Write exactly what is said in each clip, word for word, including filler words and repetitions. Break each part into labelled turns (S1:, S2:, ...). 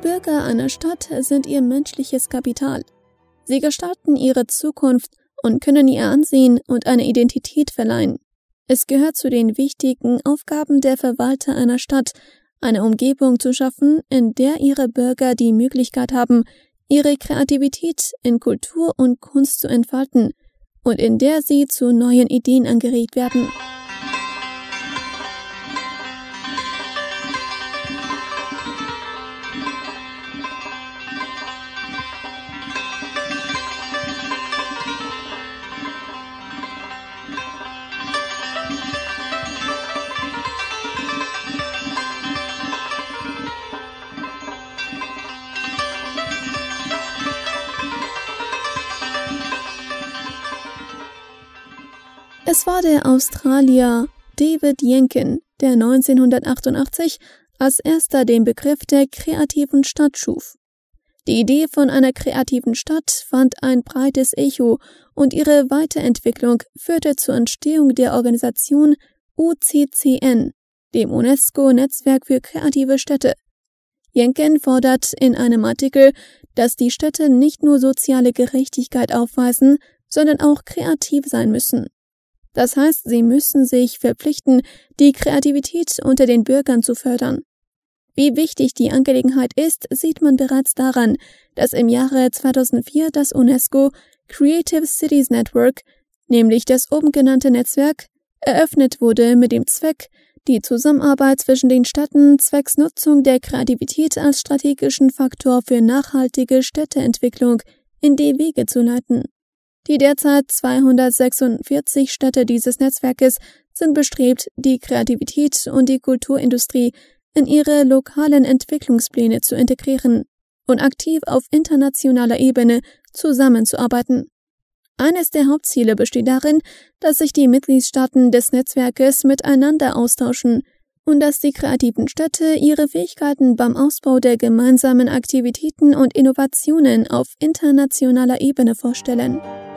S1: Bürger einer Stadt sind ihr menschliches Kapital. Sie gestalten ihre Zukunft und können ihr Ansehen und eine Identität verleihen. Es gehört zu den wichtigen Aufgaben der Verwalter einer Stadt, eine Umgebung zu schaffen, in der ihre Bürger die Möglichkeit haben, ihre Kreativität in Kultur und Kunst zu entfalten und in der sie zu neuen Ideen angeregt werden. Es war der Australier David Yencken, der neunzehnhundertachtundachtzig als erster den Begriff der kreativen Stadt schuf. Die Idee von einer kreativen Stadt fand ein breites Echo und ihre Weiterentwicklung führte zur Entstehung der Organisation U C C N, dem UNESCO-Netzwerk für kreative Städte. Yencken fordert in einem Artikel, dass die Städte nicht nur soziale Gerechtigkeit aufweisen, sondern auch kreativ sein müssen. Das heißt, sie müssen sich verpflichten, die Kreativität unter den Bürgern zu fördern. Wie wichtig die Angelegenheit ist, sieht man bereits daran, dass im Jahre zweitausendvier das UNESCO Creative Cities Network, nämlich das oben genannte Netzwerk, eröffnet wurde mit dem Zweck, die Zusammenarbeit zwischen den Städten zwecks Nutzung der Kreativität als strategischen Faktor für nachhaltige Städteentwicklung in die Wege zu leiten. Die derzeit zweihundertsechsundvierzig Städte dieses Netzwerkes sind bestrebt, die Kreativität und die Kulturindustrie in ihre lokalen Entwicklungspläne zu integrieren und aktiv auf internationaler Ebene zusammenzuarbeiten. Eines der Hauptziele besteht darin, dass sich die Mitgliedstaaten des Netzwerkes miteinander austauschen und dass die kreativen Städte ihre Fähigkeiten beim Ausbau der gemeinsamen Aktivitäten und Innovationen auf internationaler Ebene vorstellen.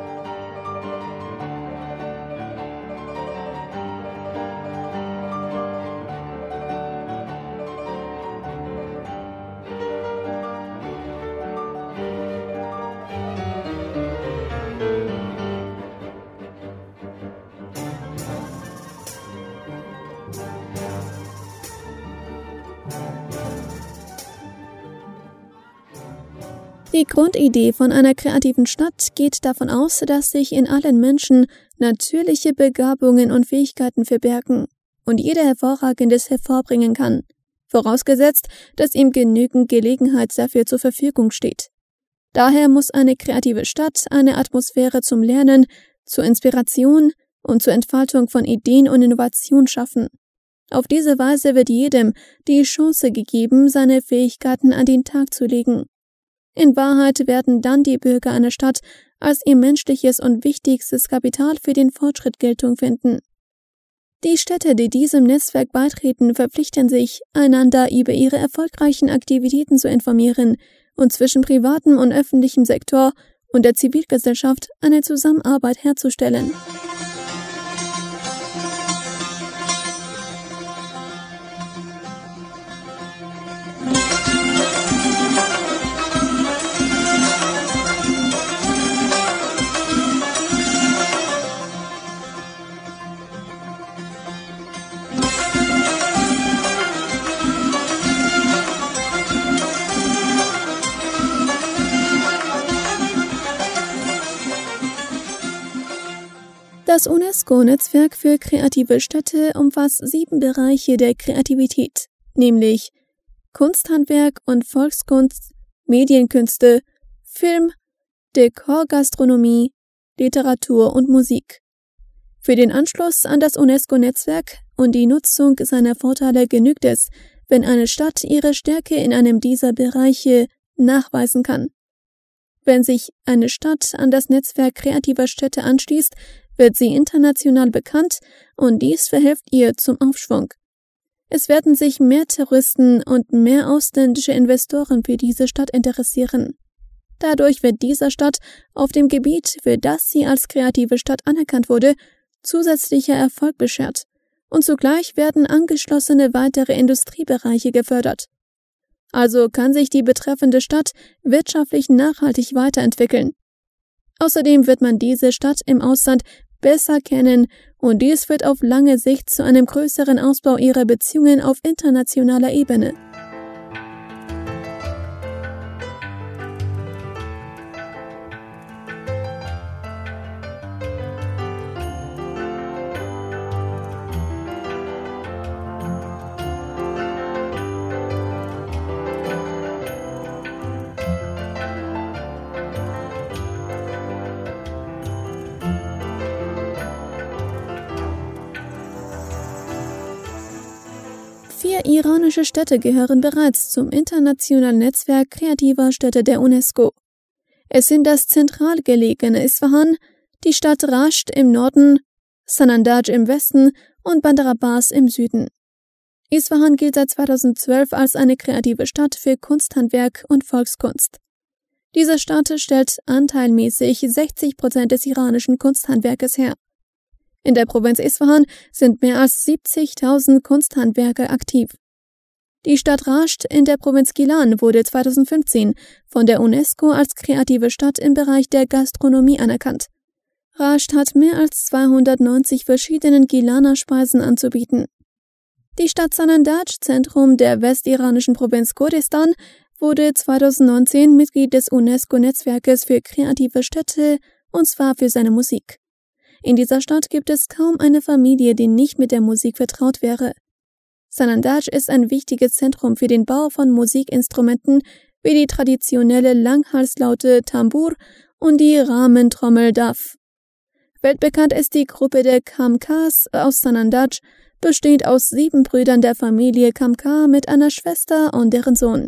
S1: Die Grundidee von einer kreativen Stadt geht davon aus, dass sich in allen Menschen natürliche Begabungen und Fähigkeiten verbergen und jeder Hervorragendes hervorbringen kann, vorausgesetzt, dass ihm genügend Gelegenheit dafür zur Verfügung steht. Daher muss eine kreative Stadt eine Atmosphäre zum Lernen, zur Inspiration und zur Entfaltung von Ideen und Innovation schaffen. Auf diese Weise wird jedem die Chance gegeben, seine Fähigkeiten an den Tag zu legen. In Wahrheit werden dann die Bürger einer Stadt als ihr menschliches und wichtigstes Kapital für den Fortschritt Geltung finden. Die Städte, die diesem Netzwerk beitreten, verpflichten sich, einander über ihre erfolgreichen Aktivitäten zu informieren und zwischen privatem und öffentlichem Sektor und der Zivilgesellschaft eine Zusammenarbeit herzustellen. Das UNESCO-Netzwerk für kreative Städte umfasst sieben Bereiche der Kreativität, nämlich Kunsthandwerk und Volkskunst, Medienkünste, Film, Dekorgastronomie, Literatur und Musik. Für den Anschluss an das UNESCO-Netzwerk und die Nutzung seiner Vorteile genügt es, wenn eine Stadt ihre Stärke in einem dieser Bereiche nachweisen kann. Wenn sich eine Stadt an das Netzwerk kreativer Städte anschließt, wird sie international bekannt und dies verhilft ihr zum Aufschwung. Es werden sich mehr Touristen und mehr ausländische Investoren für diese Stadt interessieren. Dadurch wird dieser Stadt auf dem Gebiet, für das sie als kreative Stadt anerkannt wurde, zusätzlicher Erfolg beschert und zugleich werden angeschlossene weitere Industriebereiche gefördert. also kann sich die betreffende Stadt wirtschaftlich nachhaltig weiterentwickeln. Außerdem wird man diese Stadt im Ausland besser kennen und dies führt auf lange Sicht zu einem größeren Ausbau ihrer Beziehungen auf internationaler Ebene. Vier iranische Städte gehören bereits zum internationalen Netzwerk kreativer Städte der UNESCO. Es sind das zentral gelegene Isfahan, die Stadt Rasht im Norden, Sanandaj im Westen und Bandar Abbas im Süden. Isfahan gilt seit zweitausendzwölf als eine kreative Stadt für Kunsthandwerk und Volkskunst. Diese Stadt stellt anteilmäßig sechzig Prozent des iranischen Kunsthandwerkes her. In der Provinz Isfahan sind mehr als siebzigtausend Kunsthandwerker aktiv. Die Stadt Rasht in der Provinz Gilan wurde zweitausendfünfzehn von der UNESCO als kreative Stadt im Bereich der Gastronomie anerkannt. Rasht hat mehr als zweihundertneunzig verschiedene Gilaner Speisen anzubieten. Die Stadt Sanandaj, Zentrum der westiranischen Provinz Kurdistan, wurde zweitausendneunzehn Mitglied des UNESCO-Netzwerkes für kreative Städte, und zwar für seine Musik. In dieser Stadt gibt es kaum eine Familie, die nicht mit der Musik vertraut wäre. Sanandaj ist ein wichtiges Zentrum für den Bau von Musikinstrumenten wie die traditionelle Langhalslaute Tambur und die Rahmentrommel Daf. Weltbekannt ist die Gruppe der Kamkas aus Sanandaj, bestehend aus sieben Brüdern der Familie Kamkar mit einer Schwester und deren Sohn.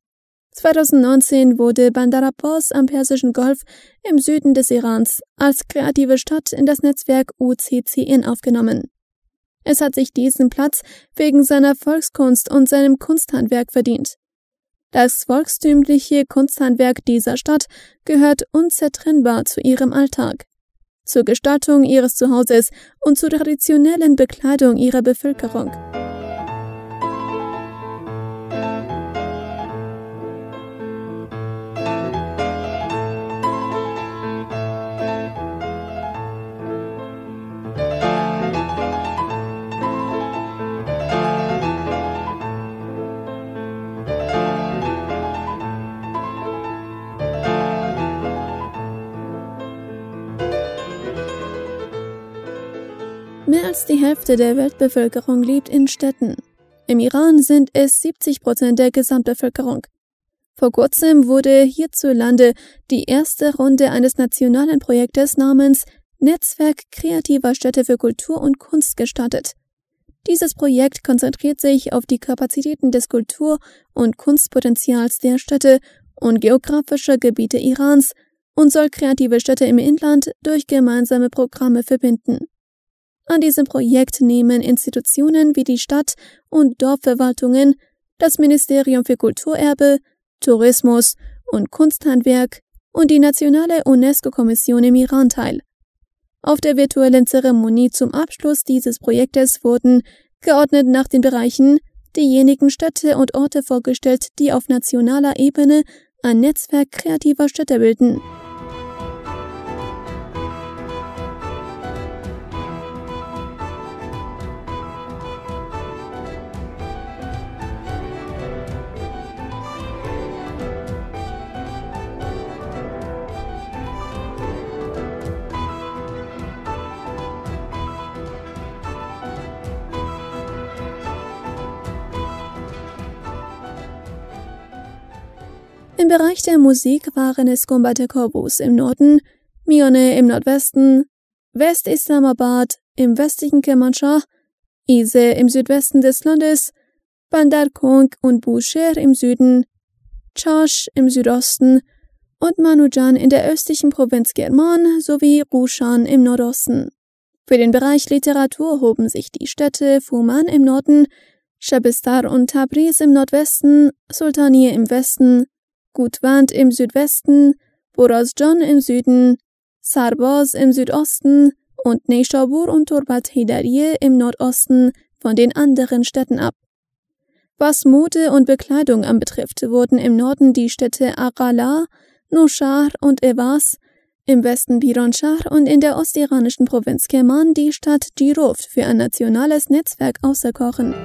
S1: zweitausendneunzehn wurde Bandar Abbas am Persischen Golf im Süden des Irans als kreative Stadt in das Netzwerk U C C N aufgenommen. Es hat sich diesen Platz wegen seiner Volkskunst und seinem Kunsthandwerk verdient. Das volkstümliche Kunsthandwerk dieser Stadt gehört unzertrennbar zu ihrem Alltag, zur Gestaltung ihres Zuhauses und zur traditionellen Bekleidung ihrer Bevölkerung. Mehr als die Hälfte der Weltbevölkerung lebt in Städten. Im Iran sind es siebzig Prozent der Gesamtbevölkerung. Vor kurzem wurde hierzulande die erste Runde eines nationalen Projektes namens Netzwerk kreativer Städte für Kultur und Kunst gestartet. Dieses Projekt konzentriert sich auf die Kapazitäten des Kultur- und Kunstpotenzials der Städte und geografischer Gebiete Irans und soll kreative Städte im Inland durch gemeinsame Programme verbinden. An diesem Projekt nehmen Institutionen wie die Stadt- und Dorfverwaltungen, das Ministerium für Kulturerbe, Tourismus und Kunsthandwerk und die nationale UNESCO-Kommission im Iran teil. Auf der virtuellen Zeremonie zum Abschluss dieses Projektes wurden, geordnet nach den Bereichen, diejenigen Städte und Orte vorgestellt, die auf nationaler Ebene ein Netzwerk kreativer Städte bilden. Im Bereich der Musik waren es Kombate Korbus im Norden, Mione im Nordwesten, West-Islamabad im westlichen Kermanshah, Ise im Südwesten des Landes, Bandar Konk und Bushehr im Süden, Chash im Südosten und Manujan in der östlichen Provinz Kerman sowie Rushan im Nordosten. Für den Bereich Literatur hoben sich die Städte Fuman im Norden, Shabistar und Tabriz im Nordwesten, Sultaniye im Westen, Gutwand im Südwesten, Borazjan im Süden, Sarbaz im Südosten und Neyshabur und Turbat Hidariye im Nordosten von den anderen Städten ab. Was Mode und Bekleidung anbetrifft, wurden im Norden die Städte Aghala, Nushahr und Evas, im Westen Bironshar und in der ostiranischen Provinz Kerman die Stadt Jiroft für ein nationales Netzwerk auserkoren.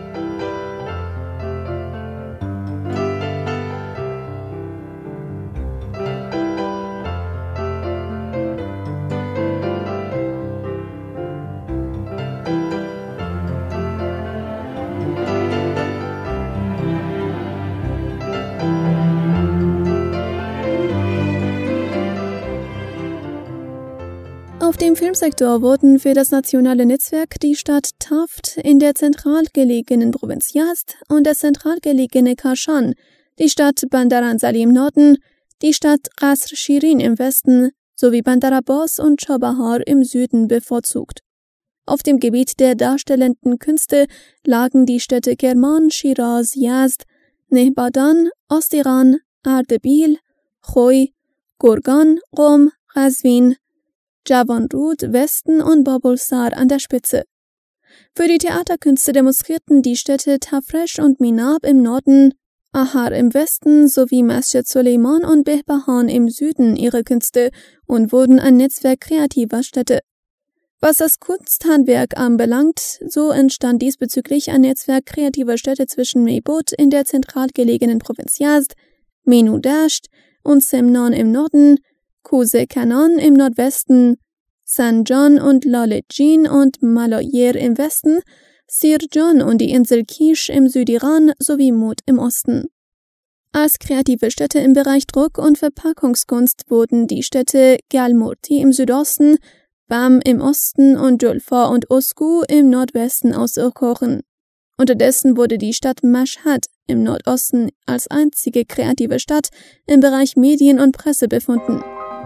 S1: Auf dem Filmsektor wurden für das nationale Netzwerk die Stadt Taft in der zentral gelegenen Provinz Yazd und das zentral gelegene Kashan, die Stadt Bandar Anzali im Norden, die Stadt Qasr Shirin im Westen sowie Bandar Abbas und Chabahar im Süden bevorzugt. Auf dem Gebiet der darstellenden Künste lagen die Städte Kerman, Shiraz, Yazd, Nehbadan, Ostiran, Ardebil, Khoy, Gurgan, Qom, Qazvin, Javanrud, Westen und Babulsar an der Spitze. Für die Theaterkünste demonstrierten die Städte Tafresh und Minab im Norden, Ahar im Westen sowie Masjid Suleiman und Behbahan im Süden ihre Künste und wurden ein Netzwerk kreativer Städte. Was das Kunsthandwerk anbelangt, so entstand diesbezüglich ein Netzwerk kreativer Städte zwischen Meybut in der zentral gelegenen Provinz Yazd, Menu Dasht und Semnan im Norden, Kuse Kanan im Nordwesten, Sanjan und Lalejin und Malayer im Westen, Sirjan und die Insel Kish im Südiran sowie Mut im Osten. Als kreative Städte im Bereich Druck- und Verpackungskunst wurden die Städte Gyalmurti im Südosten, Bam im Osten und Julfa und Usku im Nordwesten auserkoren. Unterdessen wurde die Stadt Mashhad im Nordosten als einzige kreative Stadt im Bereich Medien und Presse befunden.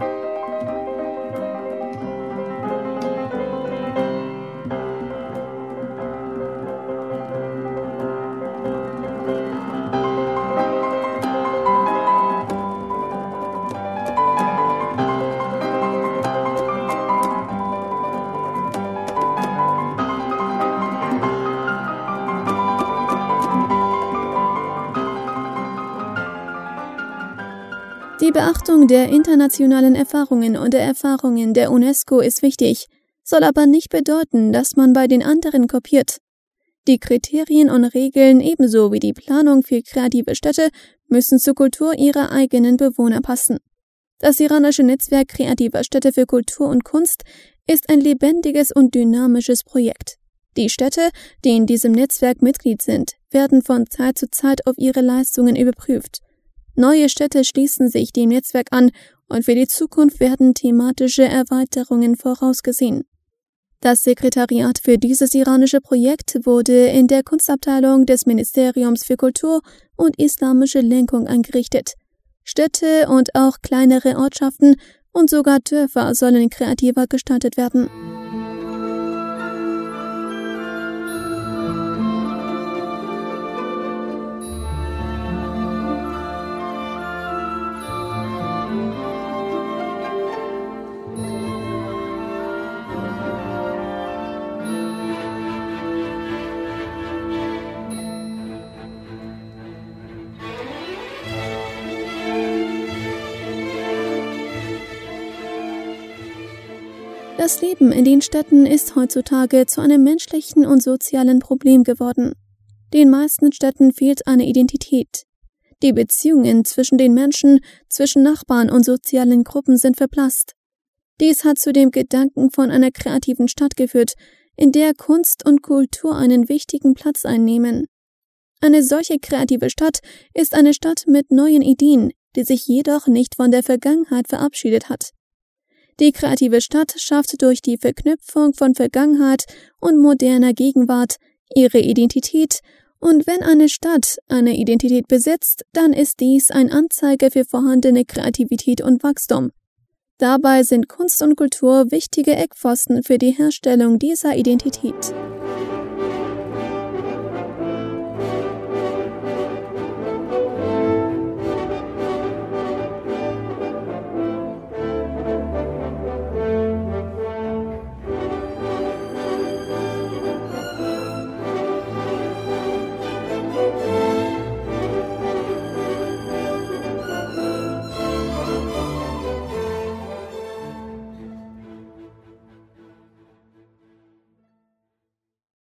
S1: Die Beachtung der internationalen Erfahrungen und der Erfahrungen der UNESCO ist wichtig, soll aber nicht bedeuten, dass man bei den anderen kopiert. Die Kriterien und Regeln ebenso wie die Planung für kreative Städte müssen zur Kultur ihrer eigenen Bewohner passen. Das iranische Netzwerk kreativer Städte für Kultur und Kunst ist ein lebendiges und dynamisches Projekt. Die Städte, die in diesem Netzwerk Mitglied sind, werden von Zeit zu Zeit auf ihre Leistungen überprüft. Neue Städte schließen sich dem Netzwerk an und für die Zukunft werden thematische Erweiterungen vorausgesehen. Das Sekretariat für dieses iranische Projekt wurde in der Kunstabteilung des Ministeriums für Kultur und islamische Lenkung eingerichtet. Städte und auch kleinere Ortschaften und sogar Dörfer sollen kreativer gestaltet werden. Das Leben in den Städten ist heutzutage zu einem menschlichen und sozialen Problem geworden. Den meisten Städten fehlt eine Identität. Die Beziehungen zwischen den Menschen, zwischen Nachbarn und sozialen Gruppen sind verblasst. Dies hat zu dem Gedanken von einer kreativen Stadt geführt, in der Kunst und Kultur einen wichtigen Platz einnehmen. Eine solche kreative Stadt ist eine Stadt mit neuen Ideen, die sich jedoch nicht von der Vergangenheit verabschiedet hat. Die kreative Stadt schafft durch die Verknüpfung von Vergangenheit und moderner Gegenwart ihre Identität, und wenn eine Stadt eine Identität besitzt, dann ist dies ein Anzeiger für vorhandene Kreativität und Wachstum. Dabei sind Kunst und Kultur wichtige Eckpfosten für die Herstellung dieser Identität.